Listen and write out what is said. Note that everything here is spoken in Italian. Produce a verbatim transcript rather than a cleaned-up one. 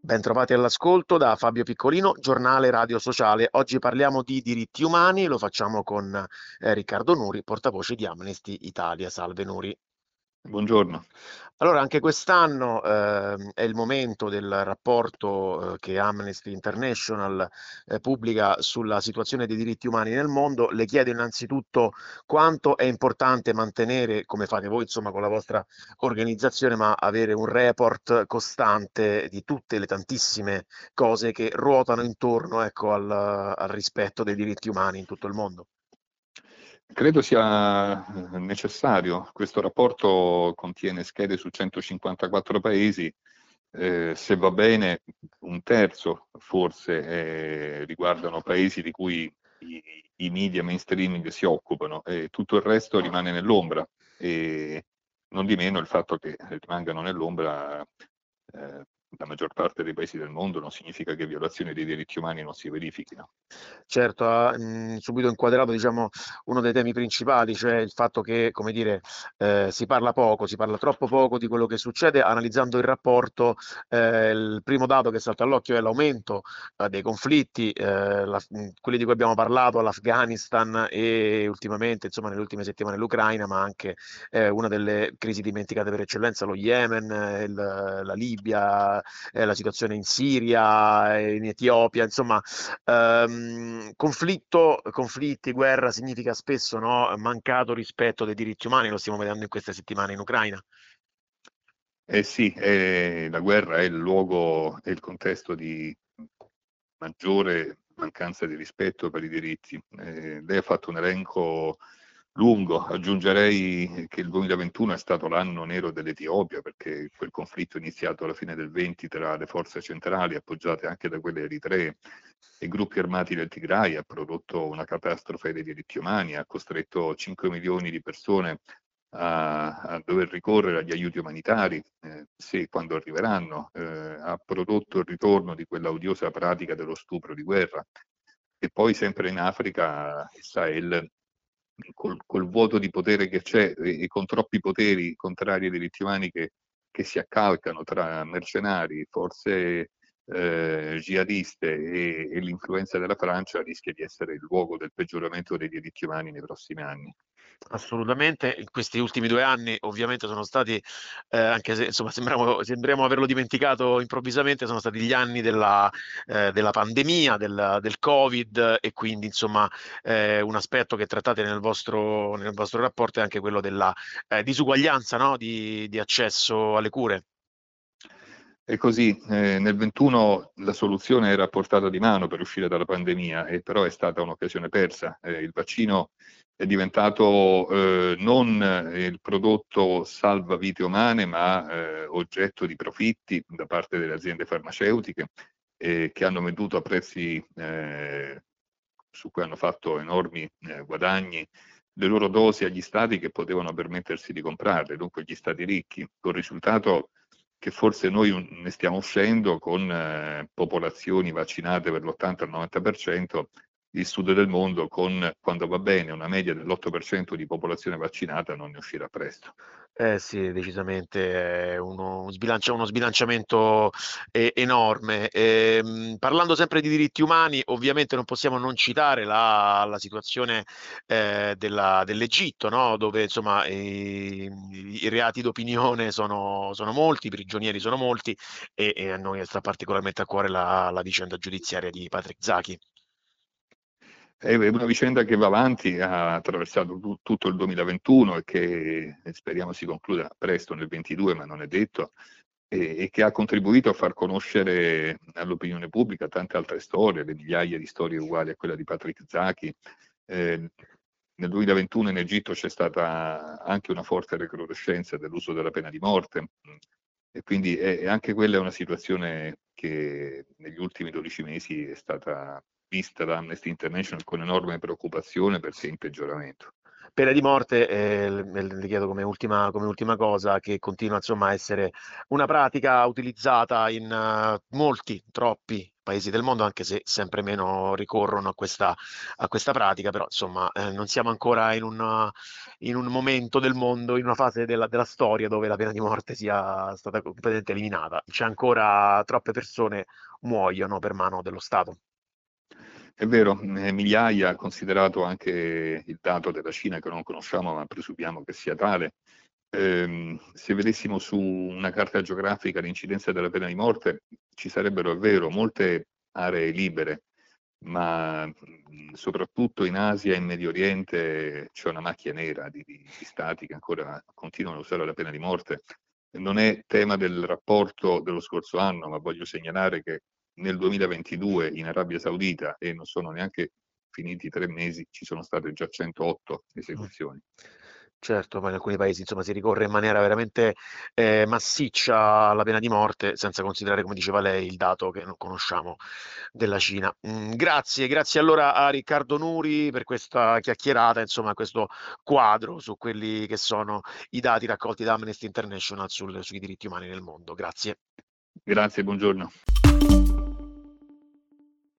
Bentrovati all'ascolto da Fabio Piccolino, giornale radio sociale. Oggi parliamo di diritti umani, lo facciamo con eh, Riccardo Nuri, portavoce di Amnesty Italia. Salve Nuri. Buongiorno. Allora, anche quest'anno ehm, è il momento del rapporto eh, che Amnesty International eh, pubblica sulla situazione dei diritti umani nel mondo. Le chiedo innanzitutto quanto è importante mantenere, come fate voi, insomma, con la vostra organizzazione, ma avere un report costante di tutte le tantissime cose che ruotano intorno, ecco, al, al rispetto dei diritti umani in tutto il mondo. Credo sia eh, necessario. Questo rapporto contiene schede su centocinquantaquattro paesi, eh, se va bene un terzo forse eh, riguardano paesi di cui i, i media mainstreaming si occupano e tutto il resto rimane nell'ombra. E non di meno il fatto che rimangano nell'ombra eh, la maggior parte dei paesi del mondo non significa che violazioni dei diritti umani non si verifichino. Certo, ha mh, subito inquadrato, diciamo, uno dei temi principali, cioè il fatto che, come dire, eh, si parla poco, si parla troppo poco di quello che succede. Analizzando il rapporto, eh, il primo dato che salta all'occhio è l'aumento eh, dei conflitti, eh, la- mh, quelli di cui abbiamo parlato, l'Afghanistan e ultimamente, insomma, nelle ultime settimane l'Ucraina, ma anche eh, una delle crisi dimenticate per eccellenza, lo Yemen, eh, il- la Libia, eh, la situazione in Siria, eh, in Etiopia, insomma. Ehm, conflitto, conflitti, guerra significa spesso, no, mancato rispetto dei diritti umani, lo stiamo vedendo in queste settimane in Ucraina. Eh sì, eh, la guerra è il luogo e il contesto di maggiore mancanza di rispetto per i diritti. Eh, lei ha fatto un elenco lungo, aggiungerei che il duemilaventuno è stato l'anno nero dell'Etiopia, perché quel conflitto iniziato alla fine del venti tra le forze centrali, appoggiate anche da quelle eritree, e gruppi armati del Tigray, ha prodotto una catastrofe dei diritti umani, ha costretto cinque milioni di persone a, a dover ricorrere agli aiuti umanitari, eh, se quando arriveranno, eh, ha prodotto il ritorno di quella odiosa pratica dello stupro di guerra. E poi sempre in Africa, il Sahel, col, col vuoto di potere che c'è e, e con troppi poteri contrari ai diritti umani che, che si accalcano tra mercenari, forze eh, jihadiste e, e l'influenza della Francia, rischia di essere il luogo del peggioramento dei diritti umani nei prossimi anni. Assolutamente, in questi ultimi due anni ovviamente sono stati, eh, anche se insomma sembriamo, sembriamo averlo dimenticato improvvisamente, sono stati gli anni della, eh, della pandemia, del, del Covid e quindi insomma eh, un aspetto che trattate nel vostro, nel vostro rapporto è anche quello della eh, disuguaglianza, no? Di, di accesso alle cure. E così eh, nel ventuno la soluzione era a portata di mano per uscire dalla pandemia, e però è stata un'occasione persa. Eh, il vaccino è diventato eh, non eh, il prodotto salva vite umane, ma eh, oggetto di profitti da parte delle aziende farmaceutiche, eh, che hanno venduto a prezzi eh, su cui hanno fatto enormi eh, guadagni le loro dosi agli stati che potevano permettersi di comprarle, dunque gli stati ricchi, con il risultato che forse noi ne stiamo uscendo con eh, popolazioni vaccinate per l'ottanta novanta per cento, il sud del mondo con, quando va bene, una media dell'otto per cento di popolazione vaccinata non ne uscirà presto. Eh sì, decisamente è uno, un sbilancia- uno sbilanciamento eh, enorme. Ehm, parlando sempre di diritti umani, ovviamente non possiamo non citare la, la situazione eh, della- dell'Egitto, no? Dove insomma i, i reati d'opinione sono, sono molti, i prigionieri sono molti e, e a noi sta particolarmente a cuore la, la vicenda giudiziaria di Patrick Zaki. È una vicenda che va avanti, ha attraversato tu- tutto il duemilaventuno e che speriamo si concluda presto nel ventidue, ma non è detto, e, e che ha contribuito a far conoscere all'opinione pubblica tante altre storie, le migliaia di storie uguali a quella di Patrick Zaki. Eh, nel duemilaventuno in Egitto c'è stata anche una forte recrudescenza dell'uso della pena di morte, e quindi è, anche quella è una situazione che negli ultimi dodici mesi è stata vista da Amnesty International con enorme preoccupazione, perché è in peggioramento. Pena di morte, eh, le le chiedo come ultima, come ultima cosa, che continua insomma a essere una pratica utilizzata in eh, molti, troppi paesi del mondo, anche se sempre meno ricorrono a questa, a questa pratica, però insomma eh, non siamo ancora in una- in un momento del mondo, in una fase della, della storia dove la pena di morte sia stata completamente eliminata. C'è ancora troppe persone muoiono per mano dello Stato. È vero, eh, migliaia, considerato anche il dato della Cina che non conosciamo, ma presumiamo che sia tale. Ehm, se vedessimo su una carta geografica l'incidenza della pena di morte, ci sarebbero, è vero, molte aree libere, ma mh, soprattutto in Asia e in Medio Oriente c'è una macchia nera di, di- di stati che ancora continuano a usare la pena di morte. Non è tema del rapporto dello scorso anno, ma voglio segnalare che nel duemilaventidue in Arabia Saudita, e non sono neanche finiti tre mesi, ci sono state già centootto Mm. esecuzioni. Certo, poi in alcuni paesi insomma si ricorre in maniera veramente eh, massiccia alla pena di morte, senza considerare, come diceva lei, il dato che non conosciamo della Cina. Mm, grazie, grazie allora a Riccardo Nuri per questa chiacchierata, insomma, questo quadro su quelli che sono i dati raccolti da Amnesty International sul- sui diritti umani nel mondo. Grazie. Grazie, buongiorno.